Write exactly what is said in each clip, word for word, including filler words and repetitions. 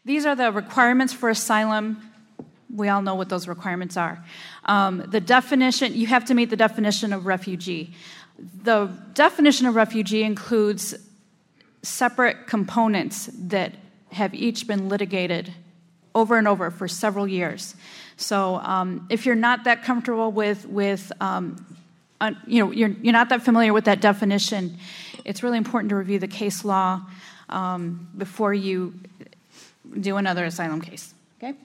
These are the requirements for asylum. We all know what those requirements are. Um, the definition, you have to meet the definition of refugee. The definition of refugee includes separate components that have each been litigated over and over for several years. So um, if you're not that comfortable with, with um, uh, you know, you're, you're not that familiar with that definition, it's really important to review the case law um, before you do another asylum case, okay?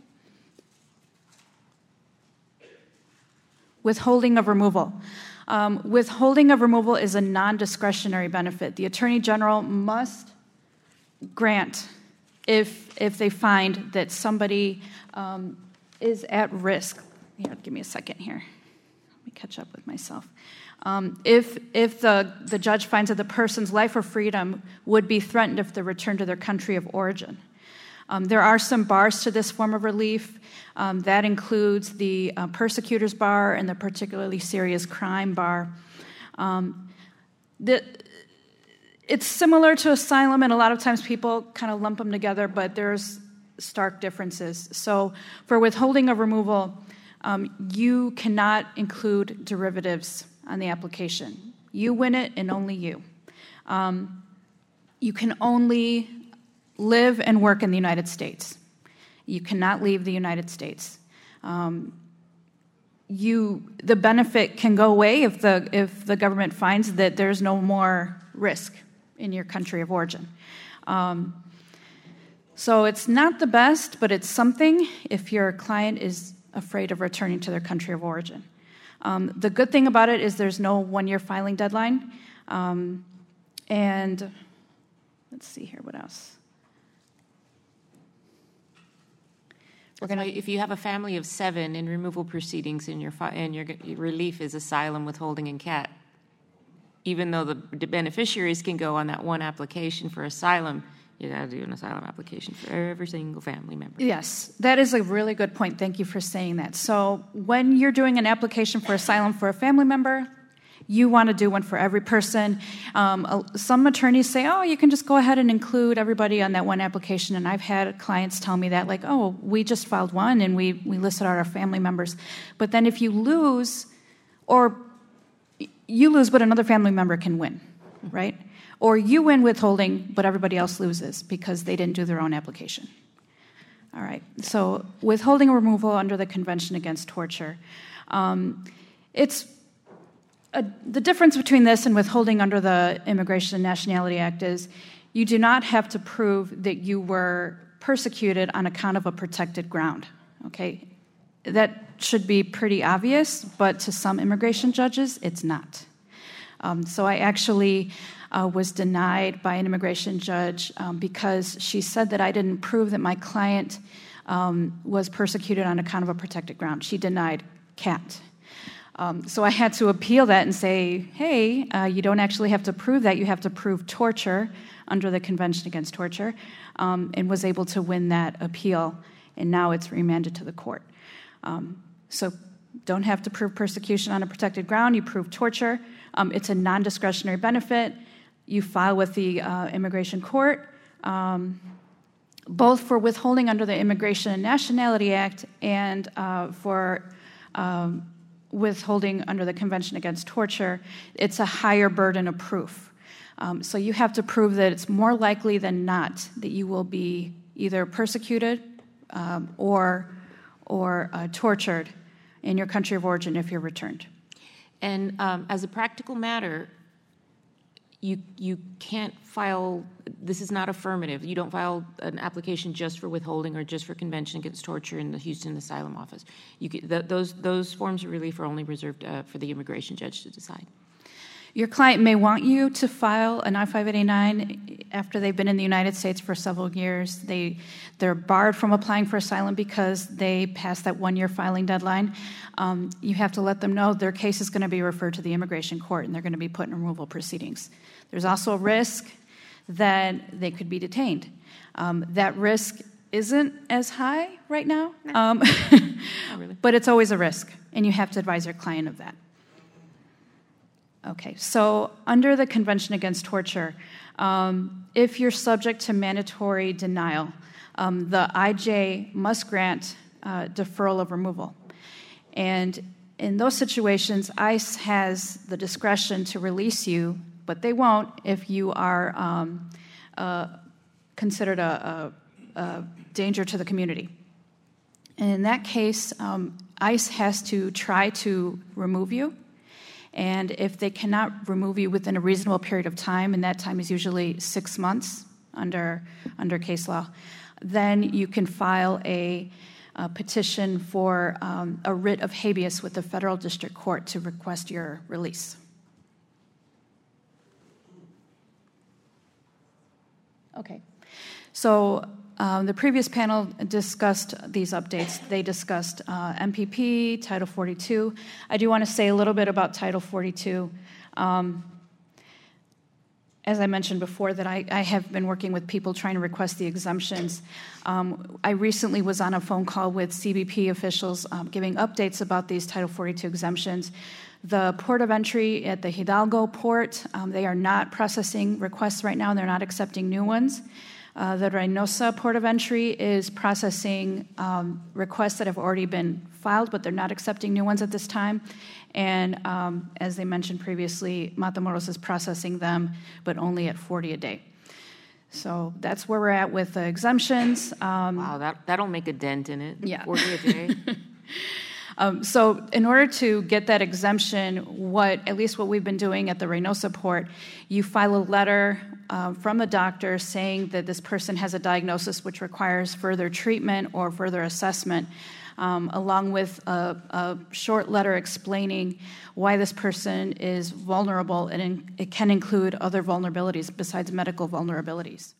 Withholding of removal. Um, withholding of removal is a non-discretionary benefit. The Attorney General must grant if if they find that somebody um, is at risk. Here, give me a second here. Let me catch up with myself. Um, if if the, the judge finds that the person's life or freedom would be threatened if they're returned to their country of origin. Um, there are some bars to this form of relief. Um, that includes the uh, persecutor's bar and the particularly serious crime bar. Um, the, it's similar to asylum, and a lot of times people kind of lump them together, but there's stark differences. So for withholding of removal, um, you cannot include derivatives on the application. You win it, and only you. Um, you can only live and work in the United States. You cannot leave the United States. Um, you, the benefit can go away if the if the government finds that there's no more risk in your country of origin. Um, so it's not the best, but it's something if your client is afraid of returning to their country of origin. Um, the good thing about it is there's no one-year filing deadline. Um, and let's see here, what else? We're gonna, if you have a family of seven in removal proceedings and your, fi- and your, your relief is asylum, withholding, and C A T, even though the beneficiaries can go on that one application for asylum, you got to do an asylum application for every single family member. Yes, that is a really good point. Thank you for saying that. So when you're doing an application for asylum for a family member, you want to do one for every person. Um, some attorneys say, oh, you can just go ahead and include everybody on that one application. And I've had clients tell me that, like, oh, we just filed one and we, we listed out our family members. But then if you lose, or you lose but another family member can win, right? Or you win withholding but everybody else loses because they didn't do their own application. All right, so withholding removal under the Convention Against Torture. Um, it's A, the difference between this and withholding under the Immigration and Nationality Act is you do not have to prove that you were persecuted on account of a protected ground, okay? That should be pretty obvious, but to some immigration judges, it's not. Um, so I actually uh, was denied by an immigration judge um, because she said that I didn't prove that my client um, was persecuted on account of a protected ground. She denied C A T. Um, so I had to appeal that and say, hey, uh, you don't actually have to prove that. You have to prove torture under the Convention Against Torture, um, and was able to win that appeal, and now it's remanded to the court. Um, so don't have to prove persecution on a protected ground. You prove torture. Um, it's a non-discretionary benefit. You file with the uh, immigration court, um, both for withholding under the Immigration and Nationality Act and uh, for um, withholding under the Convention Against Torture. It's a higher burden of proof. Um, so you have to prove that it's more likely than not that you will be either persecuted um, or, or uh, tortured in your country of origin if you're returned. And um, as a practical matter, you you can't file, this is not affirmative. You don't file an application just for withholding or just for Convention Against Torture in the Houston Asylum Office. You can, th- those those forms of relief are only reserved uh, for the immigration judge to decide. Your client may want you to file an I five eighty-nine after they've been in the United States for several years. They, they're barred from applying for asylum because they passed that one-year filing deadline. Um, you have to let them know their case is going to be referred to the immigration court and they're going to be put in removal proceedings. There's also a risk that they could be detained. Um, that risk isn't as high right now, um, Not really. but it's always a risk, and you have to advise your client of that. Okay, so under the Convention Against Torture, um, if you're subject to mandatory denial, um, the I J must grant uh, deferral of removal. And in those situations, ICE has the discretion to release you, but they won't if you are um, uh, considered a, a, a danger to the community. And in that case, um, ICE has to try to remove you. And if they cannot remove you within a reasonable period of time, and that time is usually six months under, under case law, then you can file a, a petition for um, a writ of habeas with the federal district court to request your release. Okay. So um, the previous panel discussed these updates. They discussed uh, M P P, Title forty-two. I do want to say a little bit about Title forty-two. Um, as I mentioned before, that I, I have been working with people trying to request the exemptions. Um, I recently was on a phone call with C B P officials um, giving updates about these Title forty-two exemptions. The port of entry at the Hidalgo port, um, they are not processing requests right now, and they're not accepting new ones. Uh, the Reynosa port of entry is processing um, requests that have already been filed, but they're not accepting new ones at this time. And um, as they mentioned previously, Matamoros is processing them, but only at forty a day. So that's where we're at with the exemptions. Um, wow, that, that'll make a dent in it, yeah. forty a day. Um, so in order to get that exemption, what at least what we've been doing at the Reynosa port, you file a letter uh, from the doctor saying that this person has a diagnosis which requires further treatment or further assessment, um, along with a, a short letter explaining why this person is vulnerable, and in, it can include other vulnerabilities besides medical vulnerabilities.